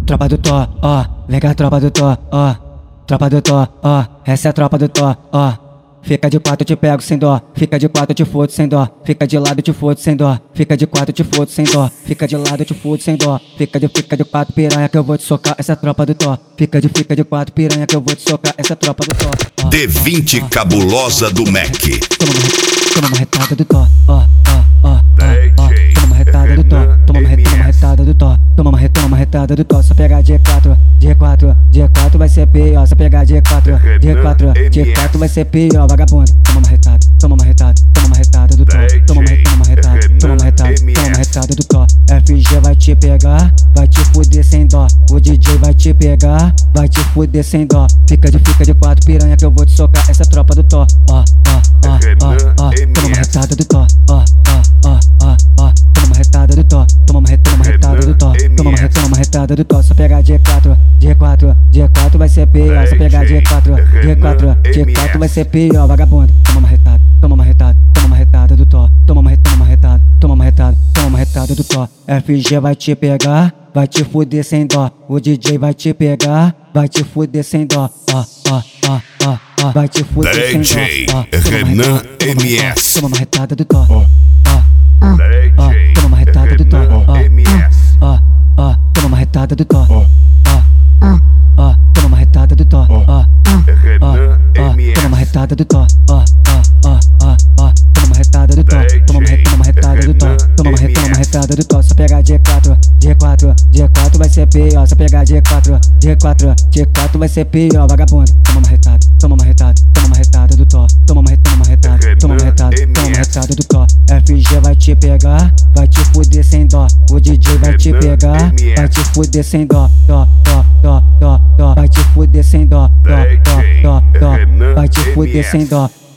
Tropa do Tó, ó, vem cá tropa do Tó, ó. Tropa do Tó, ó, essa é a tropa do Tó, ó. Fica de quatro, te pego sem dó. Fica de quatro, te fodo sem dó. Fica de lado, te fodo sem dó. Fica de quatro, te fodo sem dó. Fica de lado, te fodo sem dó. Fica de quatro, piranha que eu vou te socar. Essa é a tropa do Tó. Fica de quatro, piranha que eu vou te socar. Essa é a tropa do Tó. D20 cabulosa do Mac. Toma uma retada do Tó, ó. Toma uma retada do Tó. Toma uma retada do Tó. Toma uma retada do Tó. Só pegar G4 vai ser pior. Só pegar G4 vai ser pior, vagabundo. Toma uma retada do Tó. Toma uma retada do Tó. FG vai te pegar, vai te fuder sem dó. O DJ vai te pegar, vai te fuder sem dó. Fica de quatro, piranha que eu vou te socar. Essa é a tropa do Tó, ó. Toma uma retada do Tó, ó. Toma uma retada do Tó. Toma uma retada do Tó. Toma uma retada do Tó. Só pegar G4 vai ser pior. Só pegar G4 vai ser pior, vagabundo. Toma uma retada do Tó. Toma uma retada do Tó. FG vai te pegar, vai te fuder sem dó. O DJ vai te pegar, vai te fuder sem dó. Vai te fuder sem dó. Renan MS. Toma uma retada do Tó. Toma uma retada do Tó. Toma uma retada do Tó. Toma uma retada do Tó. Toma uma retada do Tó. Toma uma retada do Tó. Toma uma retada do Tó. Toma uma retada do Tó. Só pegar G4 vai ser pior. Só pegar G4 vai ser pior, vagabundo. Toma uma retada do Tó. Toma uma retada do Tó. FG vai te pegar, vai te fuder sem dó. O DJ vai te pegar, vai te fuder sem dó. Vai te fuder sem dó. Vai te fuder sem dó.